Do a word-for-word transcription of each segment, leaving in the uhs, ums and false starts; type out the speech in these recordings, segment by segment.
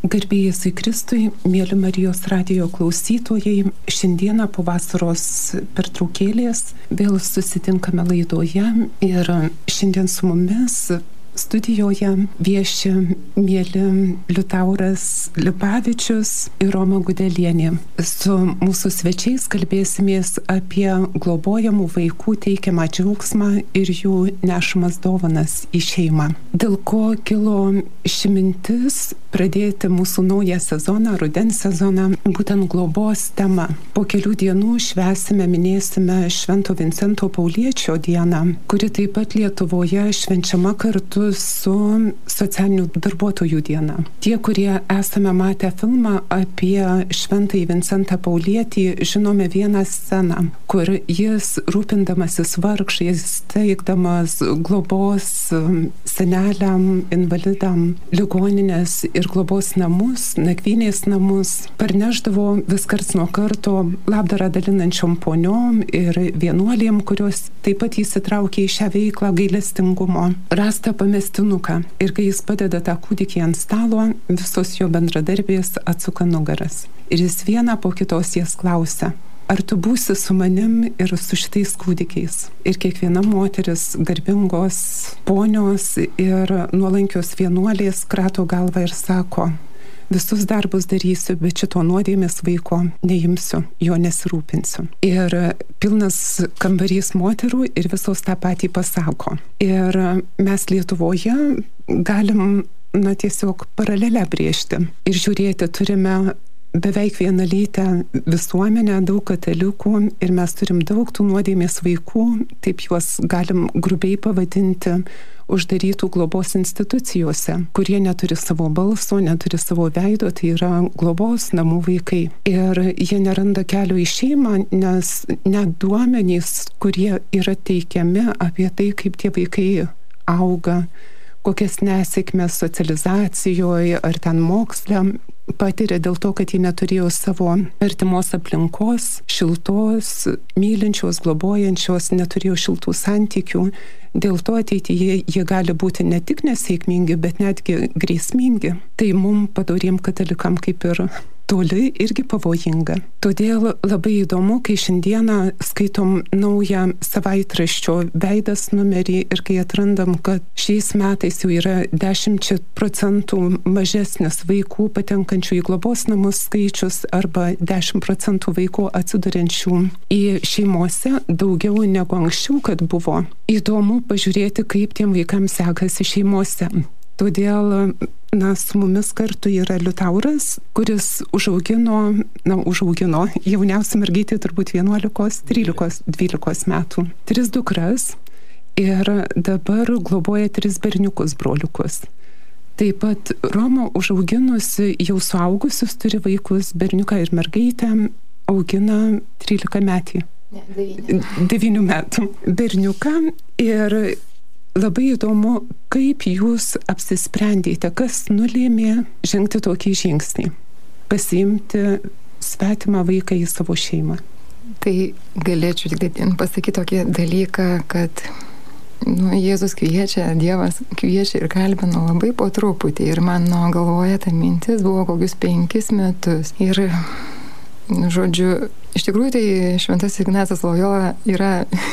Garbė Jėzui Kristui, mėly Marijos radijo klausytojai, šiandieną po vasaros pertraukėlės vėl susitinkame laidoje ir šiandien su mumis studijoje vieši mėly Liutauras Lipavičius ir Roma Gudelienė. Su mūsų svečiais kalbėsimės apie globojamų vaikų teikiamą džiaugsmą ir jų nešamas dovanas į šeimą. Dėl ko kilo ši mintis pradėti mūsų naują sezoną, rudens sezoną, būtent globos tema. Po kelių dienų švęsime, minėsime Švento Vincento Pauliečio dieną, kuri taip pat Lietuvoje švenčiama kartu su socialinių darbuotojų diena. Tie, kurie esame matę filmą apie Šventąjį Vincentą Paulietį, žinome vieną sceną, kur jis rūpindamasis vargšais, teikdamas globos seneliam, invalidam, ligoninės ir globos namus, nakvynės namus, parneždavo vis karts nuo karto labdarą dalinančiom poniom ir vienuolėm, kurios taip pat įsitraukė į šią veiklą gailestingumo. Rasta pamestinuką ir kai jis padeda tą kūdikį ant stalo, visos jo bendradarbės atsuka nugaras. Ir jis vieną po kitos jas klausia: ar tu būsi su manim ir su šitais kūdikiais? Ir kiekviena moteris, garbingos ponios ir nuolankios vienuolės krato galvą ir sako: visus darbus darysiu, bet šito nuodėmės vaiko neimsiu, jo nesirūpinsiu. Ir pilnas kambarys moterų ir visos tą patį pasako. Ir mes Lietuvoje galim, na, tiesiog paralelę brėžti ir žiūrėti, turime beveik vienalytę visuomenę, daug katalikų ir mes turim daug tų nuodėmės vaikų, taip juos galim grubiai pavadinti, uždarytų globos institucijose, kurie neturi savo balso, neturi savo veido, tai yra globos namų vaikai. Ir jie neranda kelio į šeimą, nes net duomenys, kurie yra teikiami apie tai, kaip tie vaikai auga, kokias nesėkmes socializacijoje ar ten moksle patiria dėl to, kad jie neturėjo savo artimos aplinkos, šiltos, mylinčios, globojančios, neturėjo šiltų santykių. Dėl to ateityje jie gali būti ne tik nesėkmingi, bet netgi grėsmingi. Tai mums padoriem katalikam kaip ir toli irgi pavojinga. Todėl labai įdomu, kai šiandieną skaitom naują savaitraščio Veidas numerį ir kai atrandam, kad šiais metais jau yra dešimt procentų mažesnis vaikų patenkančių į globos namus skaičius arba dešimt procentų vaikų atsiduriančių į šeimose daugiau negu anksčiau, kad buvo. Įdomu pažiūrėti, kaip tiem vaikams sekasi šeimose. Todėl, na, su mumis kartu yra Liutauras, kuris užaugino, na, užaugino jauniausią mergaitę turbūt vienuolikos, trylikos, dvylikos metų. Tris dukras ir dabar globoja tris berniukus, broliukus. Taip pat Roma užauginusi jau suaugusius turi vaikus, berniuką ir mergaitę, augina trylika metį. Ne, devynių. Devynių metų berniuką. Ir labai įdomu, kaip jūs apsisprendėte, kas nulėmė žengti tokį žingsnį, pasiimti svetimą vaiką į savo šeimą. Tai galėčiau tik pasakyti tokį dalyką, kad nu, Jėzus kviečia, Dievas kviečia ir kalbino labai po truputį. Ir mano galvoje ta mintis buvo kokius penkis metus. Ir, žodžiu, iš tikrųjų tai Šventasis Ignacas Lojola yra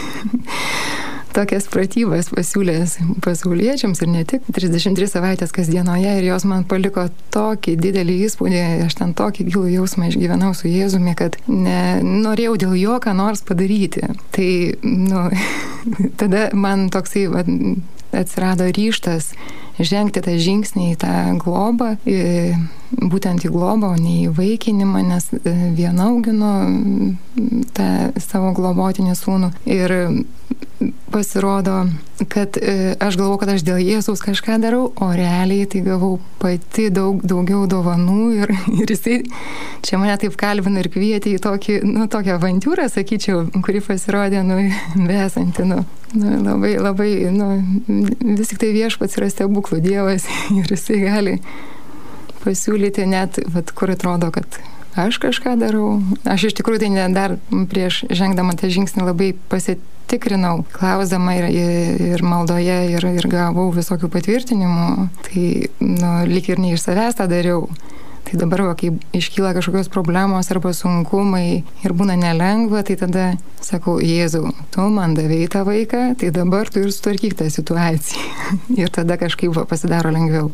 tokias pratybas pasiūlęs pasauliečiams ir ne tik, trisdešimt tris savaitės kasdienoje, ir jos man paliko tokį didelį įspūdį, aš ten tokį gilų jausmą išgyvenau su Jėzumi, kad ne, norėjau dėl jo ką nors padaryti. Tai, nu, tada man toksai va, atsirado ryžtas žengti tą žingsnį į tą globą, į, būtent į globą, o ne į vaikinimą, nes viena augino tą savo globotinį sūnų. Ir pasirodo, kad aš galvau, kad aš dėl Jėzaus kažką darau, o realiai tai gavau pati daug, daugiau dovanų ir, ir jisai čia mane taip kalbino ir kvietė į tokį, nu, tokią avantiūrą, sakyčiau, kuri pasirodė, nu, besanti, nu, nu, labai, labai, nu, vis tik tai viešpats yra stebuklų Dievas ir jisai gali pasiūlyti net, vat, kur atrodo, kad aš kažką darau. Aš iš tikrųjų tai ne, dar prieš žengdama tą žingsnį labai pasitikrinau, klausdama ir, ir maldoje ir, ir gavau visokių patvirtinimų. Tai, nu, lyg ir ne iš savęs tą dariau. Tai dabar, va, kai iškyla kažkokios problemos arba sunkumai ir būna nelengva, tai tada sakau, Jėzau, tu man davei tą vaiką, tai dabar tu ir sutvarkyk tą situaciją. Ir tada kažkaip va, pasidaro lengviau.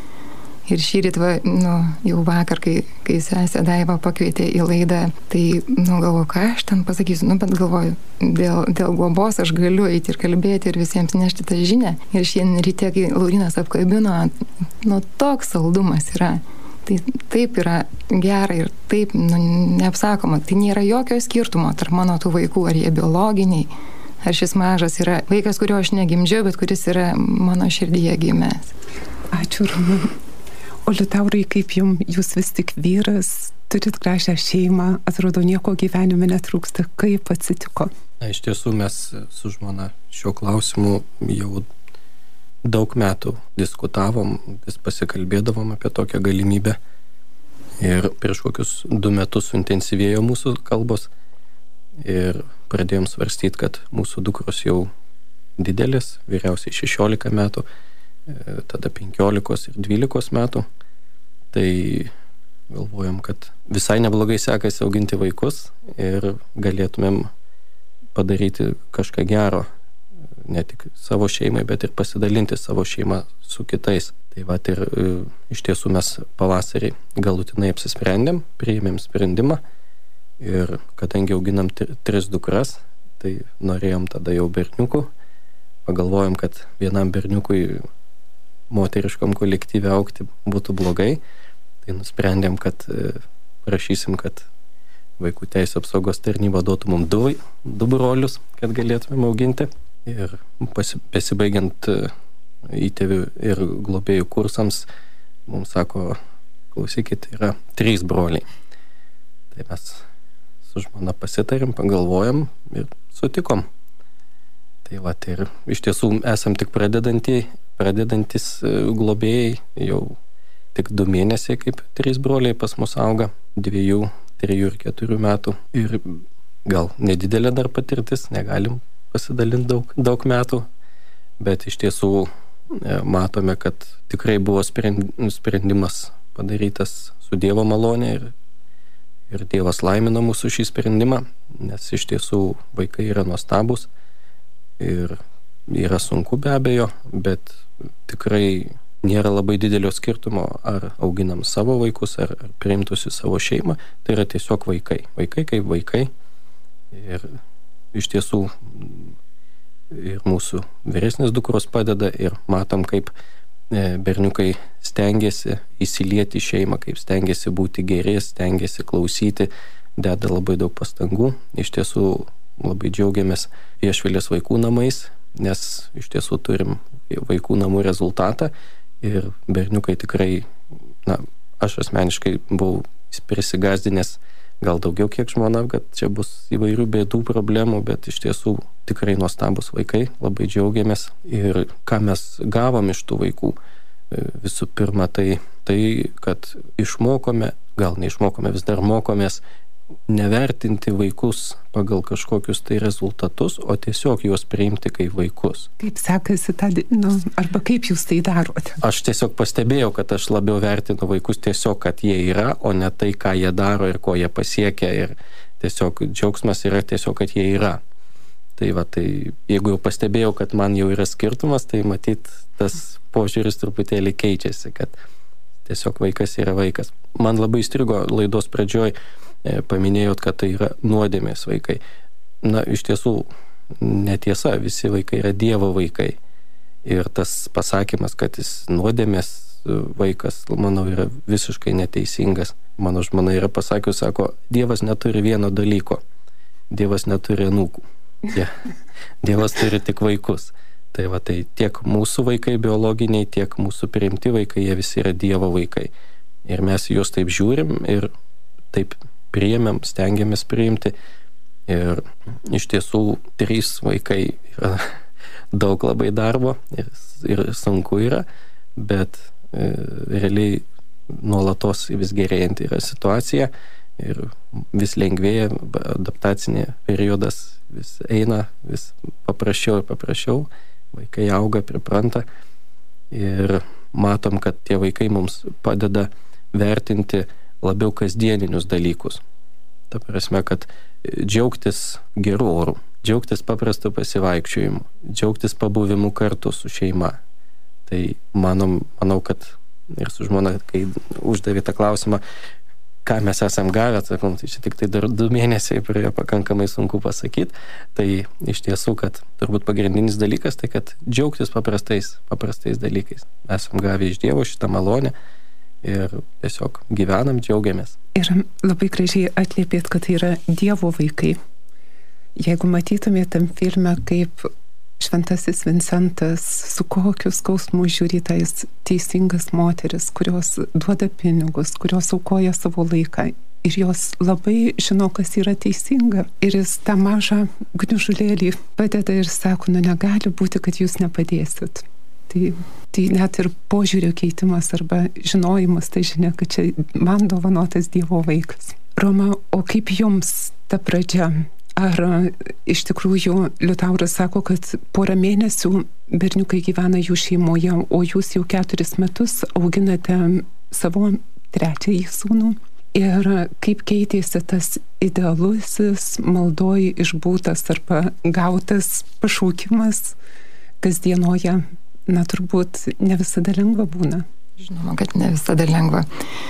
Ir šį rytą, nu, jau vakar, kai, kai sesė Daiva pakvietė į laidą, tai, nu, galvoju, ką aš ten pasakysiu, nu, bet galvoju, dėl, dėl globos aš galiu eiti ir kalbėti ir visiems nešti tą žinią. Ir šiandien ryte, kai Laurinas apkabino, nu, toks saldumas yra. Tai taip yra gera ir taip, nu, neapsakoma. Tai nėra jokio skirtumo tarp mano tų vaikų, ar jie biologiniai, ar šis mažas yra vaikas, kurio aš negimdžiau, bet kuris yra mano širdyje gimęs. Ačiū, Roma. O Liutaurai, kaip jums, jūs vis tik vyras, turit gražią šeimą, atrodo, nieko gyvenime netrūksta. Kaip atsitiko? Na, iš tiesų mes su žmona šiuo klausimu jau daug metų diskutavom, vis pasikalbėdavom apie tokią galimybę. Ir prieš kokius du metus suintensyvėjo mūsų kalbos ir pradėjom svarstyti, kad mūsų dukros jau didelis, vyriausiai šešiolika metų, tada penkiolikos ir dvylikos metų, tai galvojom, kad visai neblogai sekasi auginti vaikus ir galėtumėm padaryti kažką gero, ne tik savo šeimai, bet ir pasidalinti savo šeimą su kitais. Tai va, ir iš tiesų mes pavasarį galutinai apsisprendėm, priėmėm sprendimą ir kadangi auginam tris dukras, tai norėjom tada jau berniukų, pagalvojom, kad vienam berniukui moteriškam kolektyve augti būtų blogai, tai nusprendėm, kad prašysim, kad Vaikų teisų apsaugos tarnyba duotų mums du, du brolius, kad galėtumėm auginti. Ir pasibaigiant įtėvių ir globėjų kursams, mums sako, klausykit, yra trys broliai. Tai mes su žmona pasitarėm, pagalvojom ir sutikom. Tai va, tai ir iš tiesų esam tik pradedantys, pradedantis globėjai, jau tik du mėnesiai, kaip trys broliai pas mus auga, dviejų, trijų ir keturių metų. Ir gal nedidelė dar patirtis, negalim pasidalinti daug, daug metų, bet iš tiesų matome, kad tikrai buvo sprendimas padarytas su Dievo malonė ir, ir Dievas laimina mūsų šį sprendimą, nes iš tiesų vaikai yra nuostabus ir yra sunku be abejo, bet tikrai nėra labai didelio skirtumo, ar auginam savo vaikus, ar, ar priimtus į savo šeimą. Tai yra tiesiog vaikai. Vaikai kaip vaikai. Ir iš tiesų ir mūsų vyresnės dukros padeda ir matom, kaip berniukai stengiasi įsilieti į šeimą, kaip stengiasi būti geri, stengiasi klausyti, deda labai daug pastangų. Iš tiesų labai džiaugiamės Viešvilės vaikų namais, nes iš tiesų turim vaikų namų rezultatą ir berniukai tikrai, na, aš asmeniškai buvau prisigąsdinęs gal daugiau kiek žmona, kad čia bus įvairių bėdų, problemų, bet iš tiesų tikrai nuostabus vaikai, labai džiaugiamės. Ir ką mes gavom iš tų vaikų? Visų pirma, tai, tai kad išmokome, gal neišmokome, vis dar mokomės nevertinti vaikus pagal kažkokius tai rezultatus, o tiesiog juos priimti kaip vaikus. Kaip sekasi tą, nu, arba kaip jūs tai darote? Aš tiesiog pastebėjau, kad aš labiau vertinu vaikus tiesiog, kad jie yra, o ne tai, ką jie daro ir ko jie pasiekia. Ir tiesiog džiaugsmas yra tiesiog, kad jie yra. Tai va, tai jeigu jau pastebėjau, kad man jau yra skirtumas, tai matyt, tas požiūris truputėlį keičiasi, kad tiesiog vaikas yra vaikas. Man labai įstrigo laidos pradžioj, paminėjot, kad tai yra nuodėmės vaikai. Na, iš tiesų, netiesa, visi vaikai yra Dievo vaikai. Ir tas pasakymas, kad jis nuodėmės vaikas, manau, yra visiškai neteisingas. Mano žmona yra pasakius, sako, Dievas neturi vieno dalyko. Dievas neturi anūkų. Yeah. Dievas turi tik vaikus. Tai va, tai tiek mūsų vaikai biologiniai, tiek mūsų priimti vaikai, jie visi yra Dievo vaikai. Ir mes juos taip žiūrim ir taip priėmėm, stengiamės priimti. Ir iš tiesų trys vaikai yra daug labai darbo ir, ir sunku yra, bet e, realiai nuolatos vis gerėjanti yra situacija ir vis lengvėja, adaptacinė periodas vis eina, vis paprasčiau ir paprasčiau, vaikai auga, pripranta ir matom, kad tie vaikai mums padeda vertinti labiau kasdieninius dalykus. Ta prasme, kad džiaugtis geru oru, džiaugtis paprastu pasivaikščiojimu, džiaugtis pabuvimu kartu su šeima. Tai manom, manau, kad ir su žmona, kai uždavė tą klausimą, ką mes esam gavę, sakom, tai čia tik tai dar du mėnesiai prie pakankamai sunku pasakyti. Tai iš tiesų, kad turbūt pagrindinis dalykas, tai kad džiaugtis paprastais, paprastais dalykais. Esam gavę iš Dievo šitą malonę ir tiesiog gyvenam, džiaugiamės. Ir labai gražiai atliepėt, kad tai yra Dievo vaikai. Jeigu matytumėt tam filme, kaip Šventasis Vincentas su kokiu skausmu žiūri tais teisingas moteris, kurios duoda pinigus, kurios aukoja savo laiką ir jos labai žino, kas yra teisinga. Ir jis tą mažą gniužulėlį padeda ir sako, nu negali būti, kad jūs nepadėsit. Tai, tai net ir požiūrio keitimas arba žinojimas, tai žinia, kad čia man dovanotas Dievo vaikas. Roma, o kaip jums ta pradžia? Ar iš tikrųjų Liutauras sako, kad porą mėnesių berniukai gyvena jų šeimoje, o jūs jau keturis metus auginate savo trečiąjį sūnų? Ir kaip keitėsi tas idealusis maldoj išbūtas arba gautas pašaukimas kasdienoje? Na, turbūt ne visada lengva būna. Žinoma, kad ne visada lengva.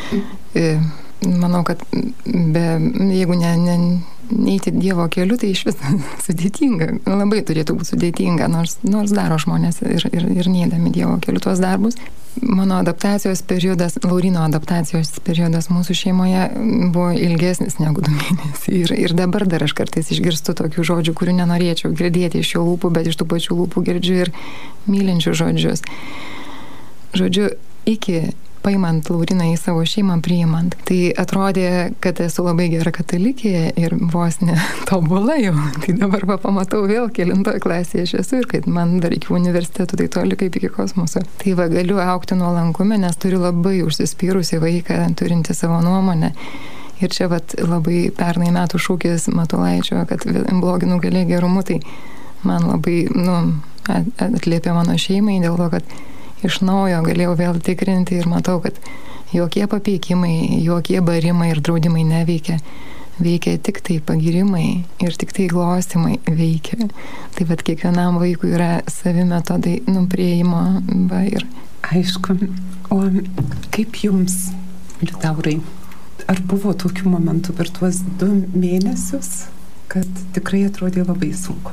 Manau, kad be, jeigu ne, ne, neiti Dievo keliu, tai iš vis sudėtinga. Labai turėtų būti sudėtinga, nors, nors daro žmonės ir, ir, ir neįdami Dievo keliu tuos darbus. Mano adaptacijos periodas, Laurino adaptacijos periodas mūsų šeimoje buvo ilgesnis negu du mėnesiai. Ir, ir dabar dar aš kartais išgirstu tokių žodžių, kurių nenorėčiau girdėti iš jo lūpų, bet iš tų pačių lūpų girdžiu ir mylinčių žodžius. Žodžiu, iki paimant Lauriną į savo šeimą, priimant, tai atrodė, kad esu labai gera katalikė ir vos ne tobula jau. Tai dabar va, pamatau vėl, kelintoj klasėje aš esu ir kad man dar iki universitetų tai toli kaip iki kosmoso. Tai va, galiu augti nuolankume, nes turiu labai užsispyrusi vaiką, turinti savo nuomonę. Ir čia vat, labai pernai metų šūkis Matulaičio, kad blogį nugalė gerumu, tai man labai nu, atliepia mano šeimai dėl to, kad iš naujo galėjau vėl tikrinti ir matau, kad jokie papeikimai, jokie barimai ir draudimai neveikia. Veikia tik tai pagirimai ir tik tai glostymai veikia. Tai vat kiekvienam vaikui yra savi metodai nuprieimo. Va, ir... Aišku. O kaip jums, Liutaurai, ar buvo tokių momentų per tuos du mėnesius, kad tikrai atrodė labai sunku?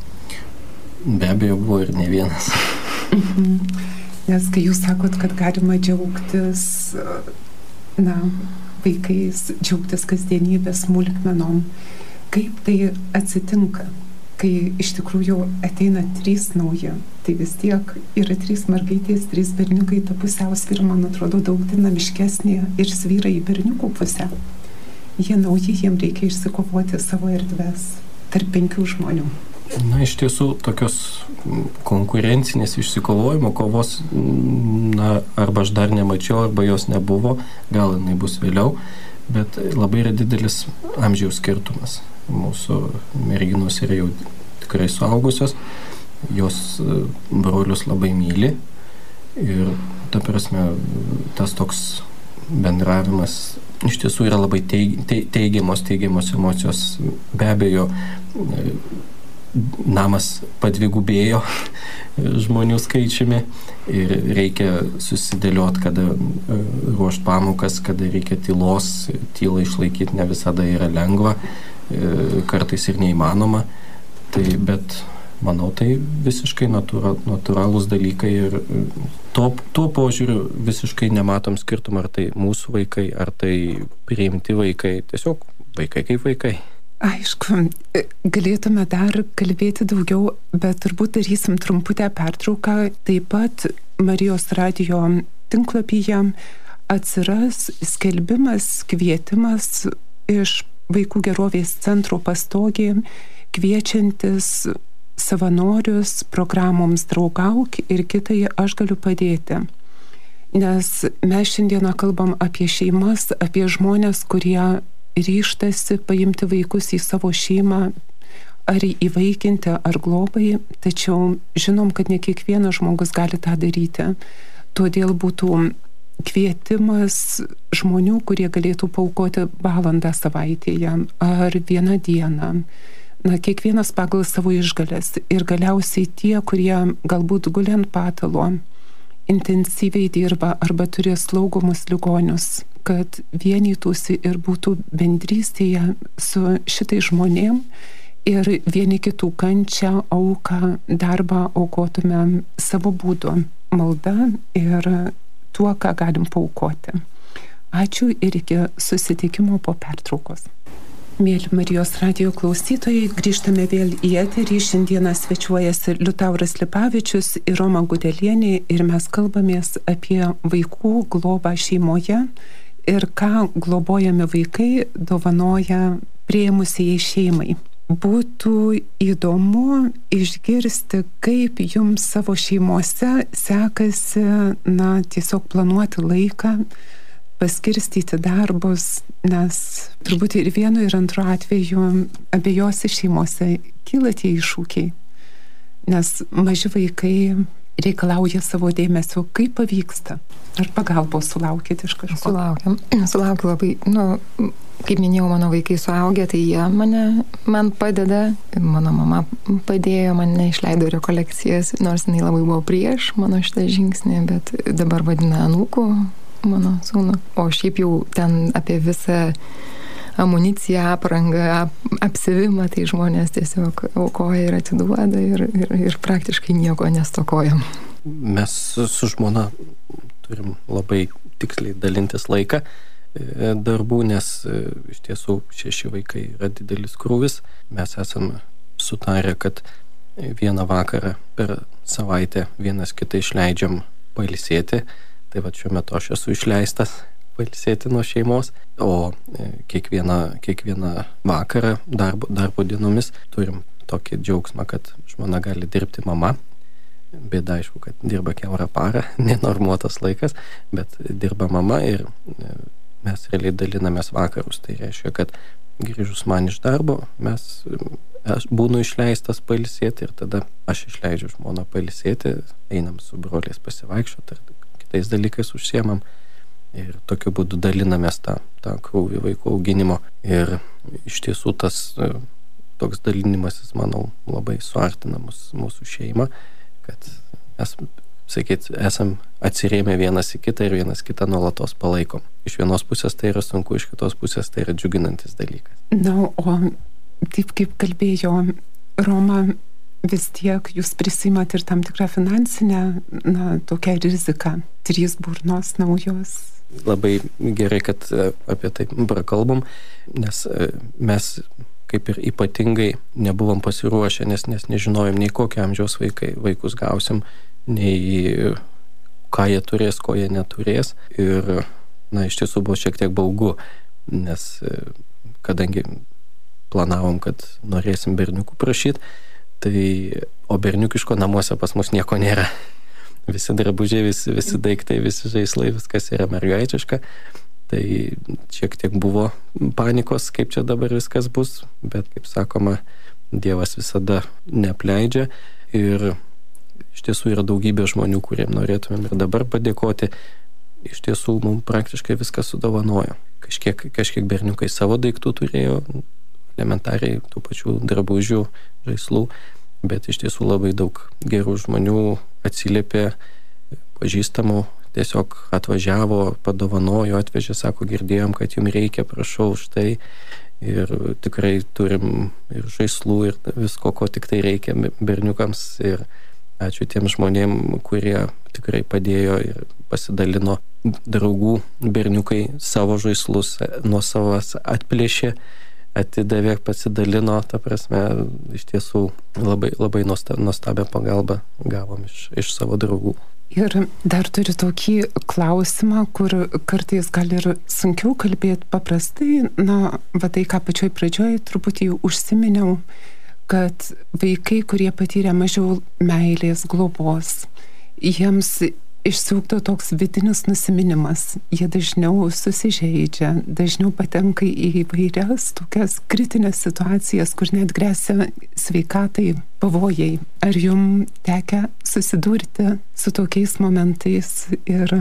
Be abejo, buvo ir ne vienas. Mhm. Nes kai jūs sakot, kad galima džiaugtis, na, vaikais, džiaugtis kasdienybės smulkmenom, kaip tai atsitinka, kai iš tikrųjų ateina trys nauji, tai vis tiek yra trys mergaitės, trys berniukai, ta pusiausvyra, man atrodo, daug dinamiškesnė ir svyra į berniukų pusę. Jie nauji, jiem reikia išsikovoti savo erdves tarp penkių žmonių. Na, iš tiesų, tokios konkurencinės išsikovojimo kovos, na, arba aš dar nemačiau, arba jos nebuvo, gal jinai bus vėliau, bet labai yra didelis amžiaus skirtumas. Mūsų merginos yra jau tikrai suaugusios, jos brolius labai myli ir, ta prasme, tas toks bendravimas iš tiesų yra labai teigiamos, teigiamos emocijos. Be abejo, namas padvigubėjo žmonių skaičiumi ir reikia susidėlioti, kada ruošti pamokas, kada reikia tylos, tylą išlaikyti ne visada yra lengva, kartais ir neįmanoma. Tai, bet manau, tai visiškai natūra, natūralūs dalykai ir to, tuo požiūriu visiškai nematom skirtumą, ar tai mūsų vaikai, ar tai priimti vaikai, tiesiog vaikai kaip vaikai. Aišku, galėtume dar kalbėti daugiau, bet turbūt darysim trumputę pertrauką. Taip pat Marijos radijo tinklapyje atsiras skelbimas, kvietimas iš Vaikų gerovės centro pastogė, kviečiantis savanorius programoms Draugauk ir kitai Aš galiu padėti. Nes mes šiandieną kalbam apie šeimas, apie žmonės, kurie ryštasi paimti vaikus į savo šeimą, ar įvaikinti, ar globai, tačiau žinom, kad ne kiekvienas žmogus gali tą daryti. Todėl būtų kvietimas žmonių, kurie galėtų paaukoti valandą savaitėje ar vieną dieną. Na, kiekvienas pagal savo išgalės. Ir galiausiai tie, kurie galbūt guli ant patalo, intensyviai dirba arba turi slaugomus ligonius, kad vienytųsi ir būtų bendrystėje su šitai žmonėm ir vieni kitų kančią, auką, darbą aukotume savo būdu, malda ir tuo, ką galim paaukoti. Ačiū ir iki susitikimo po pertraukos. Mėly Marijos radijo klausytojai, grįžtame vėl į eterį. Šiandieną svečiuojasi Liutauras Lipavičius ir Roma Gudelienė ir mes kalbamės apie vaikų globą šeimoje ir ką globojami vaikai dovanoja priėmusiai šeimai. Būtų įdomu išgirsti, kaip jums savo šeimose sekasi, na, tiesiog planuoti laiką, paskirstyti darbus, nes turbūt ir vienu ir antru atveju abiejose šeimose kyla tie iššūkiai, nes maži vaikai reikalauja savo dėmesio. Kaip pavyksta? Ar pagalbos sulaukėt iš kažko? Sulaukiam. Sulaukiu labai, nu, kaip minėjau, mano vaikai suaugę, tai jie mane, man padeda. Mano mama padėjo, mane išleido rekolekcijas, nors jinai labai buvo prieš mano šitą žingsnį, bet dabar vadina anūku mano sūnų. O šiaip jau ten apie visą amuniciją, aprangą, ap, apsivimą, tai žmonės tiesiog aukoja ir atiduoda ir, ir, ir praktiškai nieko nestokojam. Mes su žmona turim labai tiksliai dalintis laiką darbų, nes iš tiesų šeši vaikai yra didelis krūvis. Mes esame sutarę, kad vieną vakarą per savaitę vienas kitą išleidžiam pailsėti. Tai va šiuo metu aš esu išleistas pailsėti nuo šeimos, o kiekvieną, kiekvieną vakarą darbo, darbo dienomis turim tokį džiaugsmą, kad žmona gali dirbti mama. Bėda aišku, kad dirba kiaurą parą, nenormuotas laikas, bet dirba mama ir mes realiai dalinamės vakarus. Tai reiškia, kad grįžus man iš darbo, mes, aš būnu išleistas pailsėti ir tada aš išleidžiu žmoną pailsėti, einam su broliais pasivaikščioti ir tais dalykais užsiemam ir tokiu būdu dalinamės tą, tą krūvį vaikų auginimo. Ir iš tiesų tas toks dalinimasis, manau, labai suartina mus, mūsų šeimą, kad mes, sakyt, esam atsirėmę vienas į kitą ir vienas kitą nuolatos palaikom. Iš vienos pusės tai yra sunku, iš kitos pusės tai yra džiuginantis dalykas. Na, o taip kaip kalbėjo Roma, vis tiek jūs prisimat ir tam tikrą finansinę, na, tokią riziką. Trys burnos naujos. Labai gerai, kad apie tai prakalbam, nes mes kaip ir ypatingai nebuvom pasiruošę, nes, nes nežinojom nei kokio amžiaus vaikai, vaikus gausim, nei ką jie turės, ko jie neturės. Ir, na, iš tiesų buvo šiek tiek baugu, nes kadangi planavom, kad norėsim berniukų prašyti, tai, o berniukiško namuose pas mus nieko nėra. Visi drabužiai, visi, visi daiktai, visi žaislai, viskas yra mergaitiška. Tai šiek tiek buvo panikos, kaip čia dabar viskas bus, bet, kaip sakoma, Dievas visada neapleidžia. Ir iš tiesų yra daugybė žmonių, kuriem norėtumėm ir dabar padėkoti. Iš tiesų mums praktiškai viskas sudovanojo. Kažkiek, kažkiek berniukai savo daiktų turėjo, elementariai tų pačių drabužių, žaislų, bet iš tiesų labai daug gerų žmonių atsiliepė, pažįstamų, tiesiog atvažiavo, padovanojo, atvežė, sako, girdėjom, kad jums reikia, prašau už tai. Ir tikrai turim ir žaislų, ir visko, ko tik tai reikia berniukams. Ir ačiū tiem žmonėm, kurie tikrai padėjo ir pasidalino. Draugų berniukai savo žaislus nuo savas atplėšė, atidavė, pasidalino, ta prasme, iš tiesų labai, labai nuostabią pagalbą gavom iš, iš savo draugų. Ir dar turiu tokį klausimą, kur kartais gali ir sunkiau kalbėti paprastai. Na, va tai, ką pačioj pradžioj truputį užsiminiau, kad vaikai, kurie patyrė mažiau meilės, globos, jiems išsiugdo toks vidinis nusiminimas. Jie dažniau susižeidžia, dažniau patenka į įvairias tokias kritinės situacijas, kur net gresia sveikatai pavojai. Ar jum tekę susidurti su tokiais momentais ir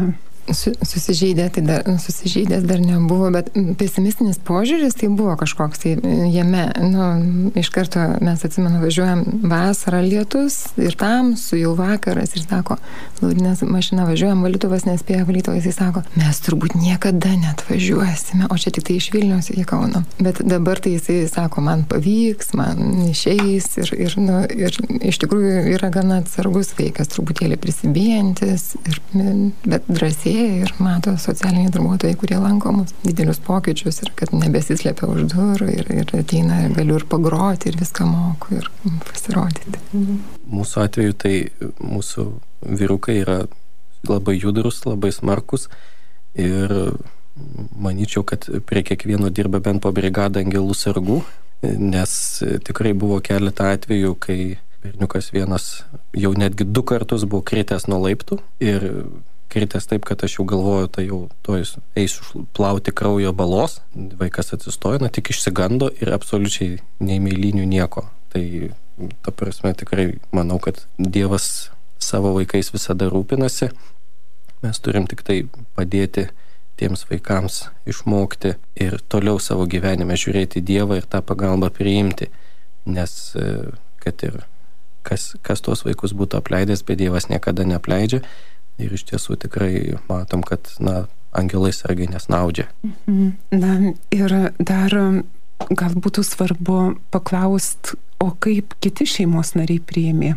Susižeidė, tai dar, susižeidęs dar nebuvo, bet pesimistinis požiūris tai buvo kažkoks, tai jame, nu, iš karto mes atsimenu, važiuojam vasarą lietus ir tamsu jau vakaras ir sako, Laurynas mašina važiuojam, valytuvas nespėja valytuvas, jis sako, mes turbūt niekada net važiuosime, o čia tik tai iš Vilniaus į Kauną. Bet dabar tai jisai sako, man pavyks, man išeis ir, ir, nu, ir iš tikrųjų yra gana atsargus vaikas, truputėlį prisibijantis, ir, bet drąsiai ir mato socialiniai darbuotojai, kurie lanko mus didelius pokyčius ir kad nebesislepia už durų ir, ir ateina, galiu ir pagroti ir viską moku ir pasirodyti. Mūsų atveju tai mūsų vyrukai yra labai judrus, labai smarkus ir manyčiau, kad prie kiekvieno dirba bent po brigadą angelų sargų, nes tikrai buvo keletą atvejų, kai berniukas vienas jau netgi du kartus buvo kritęs nuo laiptų ir kritęs taip, kad aš jau galvoju, tai jau to jis eisiu plauti kraujo balos. Vaikas atsistojo, na tik išsigando ir absoliučiai nei meilinių nieko. Tai ta prasme tikrai manau, kad Dievas savo vaikais visada rūpinasi. Mes turim tik tai padėti tiems vaikams išmokti ir toliau savo gyvenime žiūrėti Dievą ir tą pagalbą priimti. Nes kad ir kas, kas tuos vaikus būtų apleidęs, bet Dievas niekada neapleidžia. Ir iš tiesų tikrai matom, kad, na, angelai sargai nesnaudžia. Na, ir dar gal būtų svarbu paklaust, o kaip kiti šeimos nariai priėmė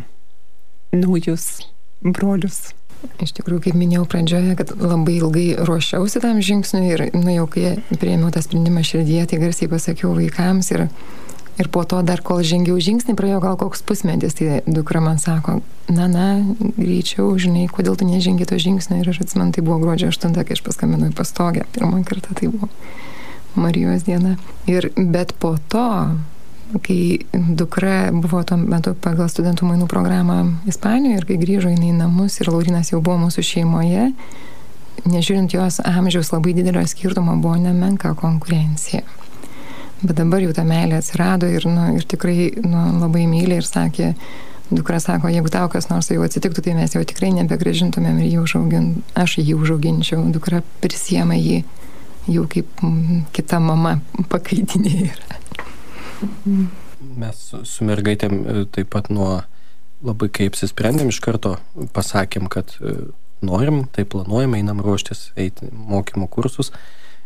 naujus brolius? Iš tikrųjų, kaip minėjau pradžioje, kad labai ilgai ruošiausi tam žingsniui ir, nu, jau kai priėmiau tą sprendimą širdyje, tai garsiai pasakiau vaikams ir Ir po to dar, kol žengiau žingsnį, praėjo gal koks pusmetis, tai dukra man sako, na, na, greičiau, žinai, kodėl tu nežengi to žingsnio. Ir aš atsimenu, tai buvo gruodžio aštunta, kai aš paskambinau į pastogę. Pirmą kartą tai buvo Marijos diena. Ir, bet po to, kai dukra buvo tuo metu pagal studentų mainų programą Ispanijoje ir kai grįžo jinai į namus ir Laurynas jau buvo mūsų šeimoje, nežiūrint jos amžiaus labai didelio skirtumo, buvo nemenka konkurencija. Bet dabar jau ta meilė atsirado ir, nu, ir tikrai nu, labai myli ir sakė, dukra sako, jeigu tau kas nors jau atsitiktų, tai mes jau tikrai nebegrąžintumėm ir jį užaugint, aš jį užauginčiau. Dukra prisiema jį jau kaip kita mama pakaitinė yra. Mes su mergaitėm taip pat nuo labai kai apsisprendėm, iš karto pasakėm, kad norim, tai planuojam, einam ruoštis eiti mokymo kursus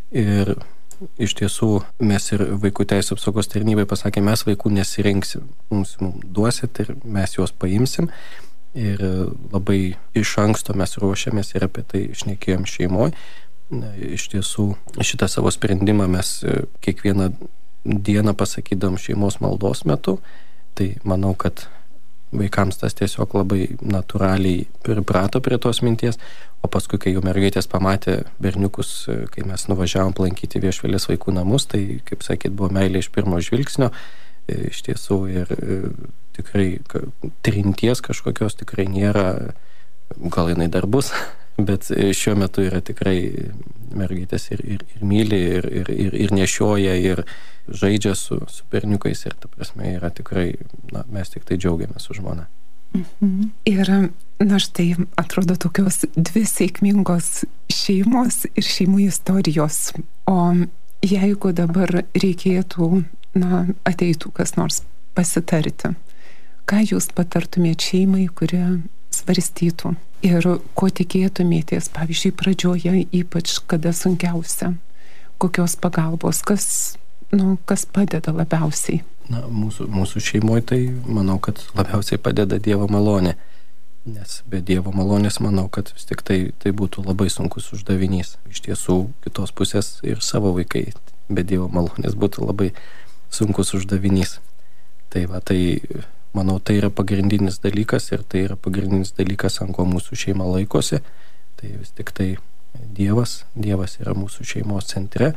ir iš tiesų mes ir vaikų teisų apsaugos tarnybai pasakė, mes vaikų nesirinksim, mums, mums duosit ir mes juos paimsim. Ir labai iš anksto mes ruošiamės ir apie tai šnekėjom šeimoje. Iš tiesų šitą savo sprendimą mes kiekvieną dieną pasakydom šeimos maldos metu. Tai manau, kad vaikams tas tiesiog labai natūraliai priprato prie tos minties. O paskui, kai jau mergaitės pamatė berniukus, kai mes nuvažiavom aplankyti Viešvilės vaikų namus, tai, kaip sakyt, buvo meilė iš pirmo žvilgsnio, iš tiesų ir tikrai trinties kažkokios tikrai nėra, gal jinai dar bus, bet šiuo metu yra tikrai mergaitės ir, ir, ir myli, ir, ir, ir, ir nešioja, ir žaidžia su, su berniukais ir, ta prasme, yra tikrai, na, mes tik tai džiaugiamės su žmona. Mhm. Ir, na štai, atrodo tokios dvi sėkmingos šeimos ir šeimų istorijos. O jeigu dabar reikėtų, na, ateitų kas nors pasitarti, ką jūs patartumėte šeimai, kuri svarstytų? Ir ko tikėtumėtės, pavyzdžiui, pradžioje, ypač kada sunkiausia? Kokios pagalbos, kas, nu, kas padeda labiausiai? Na, mūsų, mūsų šeimoje tai manau, kad labiausiai padeda Dievo malonė. Nes be Dievo malonės manau, kad vis tik tai, tai būtų labai sunkus uždavinys. Iš tiesų, kitos pusės ir savo vaikai be Dievo malonės būtų labai sunkus uždavinys. Tai va, tai manau, tai yra pagrindinis dalykas ir tai yra pagrindinis dalykas, ant ko mūsų šeima laikosi. Tai vis tik tai Dievas, Dievas yra mūsų šeimos centre.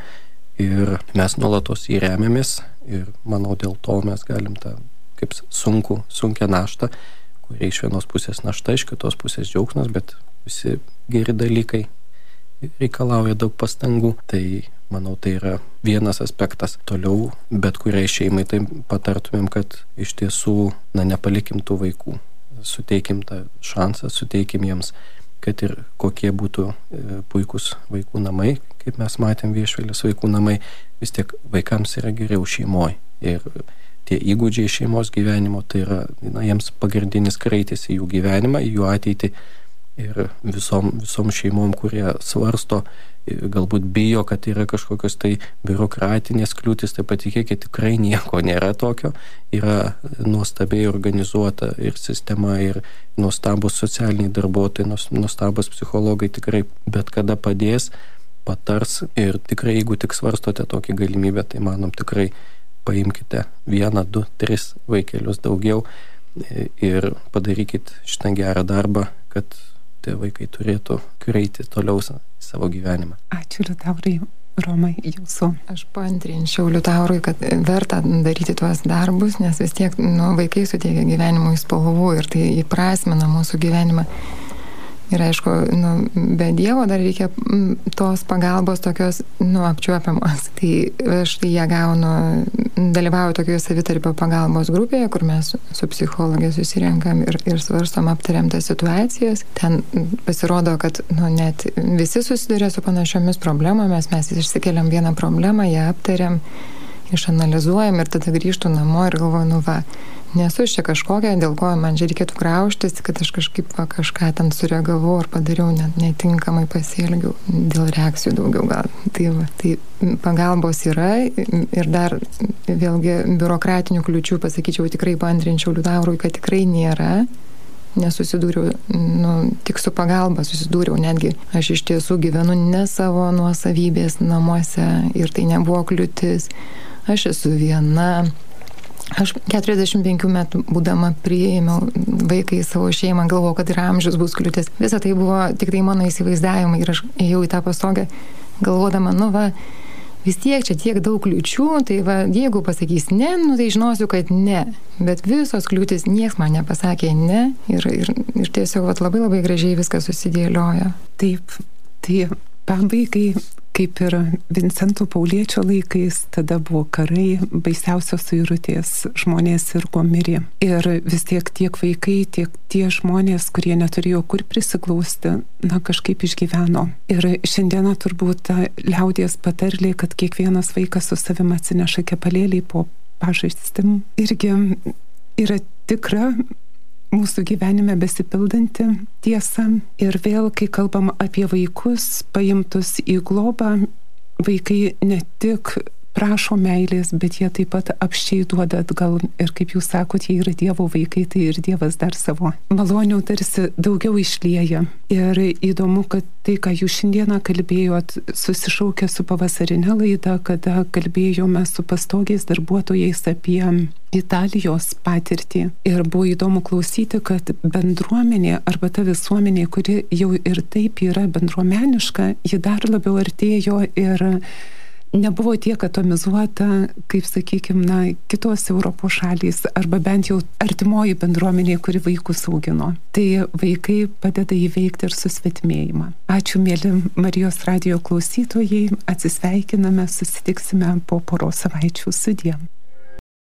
Ir mes nuolatos jį remiamės ir manau dėl to mes galim tą kaip sunku, sunkę naštą, kurie iš vienos pusės našta, iš kitos pusės džiaugsmas, bet visi geri dalykai reikalauja daug pastangų. Tai manau tai yra vienas aspektas. Toliau bet kuriai šeimai tai patartumėm, kad iš tiesų na, nepalikim tų vaikų, suteikim tą šansą, suteikim jiems kad ir kokie būtų puikus vaikų namai, kaip mes matėm Viešvilės vaikų namai, vis tiek vaikams yra geriau šeimoje. Ir tie įgūdžiai šeimos gyvenimo, tai yra, na, jiems pagrindinis kraitis į jų gyvenimą, į jų ateitį. Ir visom, visom šeimom, kurie svarsto, galbūt bijo, kad yra kažkokios tai biurokratinės kliūtis, tai patikėkit, tikrai nieko nėra tokio. Yra nuostabiai organizuota ir sistema, ir nuostabus socialiniai darbuotojai, nuostabus psichologai tikrai bet kada padės, patars. Ir tikrai, jeigu tik svarstote tokią galimybę, tai manom tikrai paimkite vieną, du, tris vaikelius daugiau ir padarykit šitą gerą darbą, kad tie vaikai turėtų kreiti toliau savo gyvenimą. Ačiū, Liutaurai. Romai, jūsų. Aš paantrinčiau Liutaurui, kad verta daryti tuos darbus, nes vis tiek nu, vaikai suteikia gyvenimui spalvų ir tai įprasmina mūsų gyvenimą. Ir aišku, nu, be Dievo dar reikia tos pagalbos tokios, nu, apčiuopiamos. Tai aš tai ją gaunu, dalyvauju tokioje savitarpio pagalbos grupėje, kur mes su psichologė susirenkam ir, ir svarstom, aptariam tas situacijas. Ten pasirodo, kad nu, net visi susiduria su panašiomis problemomis, mes išsikeliam vieną problemą, ją aptariam, išanalizuojam ir tada grįžtu namo ir galvoju, nu va, nesu čia kažkokia, dėl ko man čia reikėtų graužtis, kad aš kažkaip va, kažką ten sureagavau ar padariau, net netinkamai pasielgiau, dėl reakcijų daugiau gal. Tai, va, tai pagalbos yra ir dar vėlgi biurokratinių kliūčių, pasakyčiau, tikrai paantrinčiau Liutaurui, kad tikrai nėra. Nesusidūriau, nu, tik su pagalba susidūriau, netgi aš iš tiesų gyvenu ne savo nuosavybės namuose ir tai nebuvo kliūtis. Aš esu viena. Aš keturiasdešimt penkių metų būdama priėmiau vaiką į savo šeimą, galvojau, kad ir amžius bus kliūtis. Visa tai buvo tik tai mano įsivaizdavimai ir aš ėjau į tą pastogę, galvodama, nu va, vis tiek čia tiek daug kliūčių, tai va, jeigu pasakys ne, nu tai žinosiu, kad ne. Bet visos kliūtis, niekas man nepasakė ne ir, ir, ir tiesiog va, labai labai gražiai viskas susidėliojo. Taip, tai pabaigai, kaip ir Vincento Pauliečio laikais, tada buvo karai, baisiausios suirutės, žmonės sirgo, mirė. Ir vis tiek tiek vaikai, tiek tie žmonės, kurie neturėjo kur prisiglausti, na kažkaip išgyveno. Ir šiandieną turbūt ta liaudies patarlė, kad kiekvienas vaikas su savimi atsineša kepalėlį po pažastim, irgi yra tikra mūsų gyvenime besipildanti tiesa. Ir vėl, kai kalbam apie vaikus paimtus į globą, vaikai ne tik prašo meilės, bet jie taip pat apsčiai duoda atgal. Ir kaip jūs sakot, jie yra Dievo vaikai, tai ir Dievas dar savo malonių tarsi daugiau išlieja. Ir įdomu, kad tai, ką jūs šiandieną kalbėjot, susišaukia su pavasarinė laida, kada kalbėjome su pastogiais darbuotojais apie Italijos patirtį. Ir buvo įdomu klausyti, kad bendruomenė arba ta visuomenė, kuri jau ir taip yra bendruomeniška, ji dar labiau artėjo ir nebuvo tiek atomizuota, kaip sakykime, na, kitos Europos šalys, arba bent jau artimoji bendruomenė, kuri vaikus augino. Tai vaikai padeda įveikti ir susvetimėjimą. Ačiū, mėly Marijos radijo klausytojai, atsisveikiname, susitiksime po poros savaičių. Sudie.